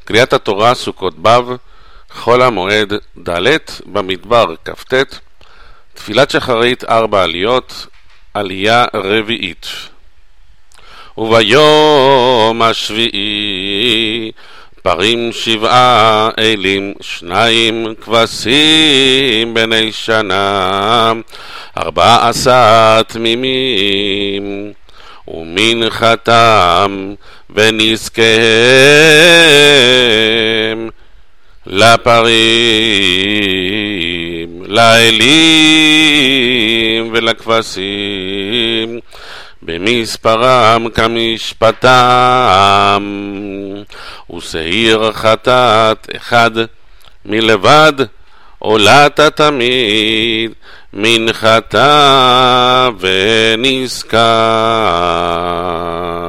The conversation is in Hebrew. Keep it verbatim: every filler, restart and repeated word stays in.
קריאת התורה סוכות בב, חול המועד ד' במדבר כ"ט, תפילת שחרית ארבע עליות, עלייה רביעית. וביום השביעי פרים שבעה אלים, שניים כבשים בני שנה, ארבע עשר תמימים, ומנחתם ונזקיהם לפרים, לאלים ולכבשים, במספרם כמשפטם, ושעיר חטאת אחד מלבד עולת תמיד, מנחתה ונזקה.